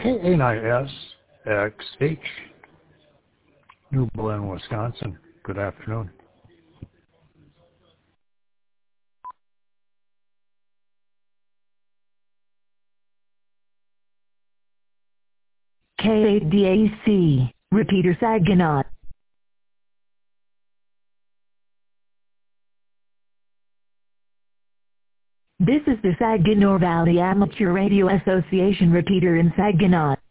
KA9SXH, New Berlin, Wisconsin. Good afternoon. KADAC, repeater Saginaw. This is the Saginaw Valley Amateur Radio Association repeater in Saginaw.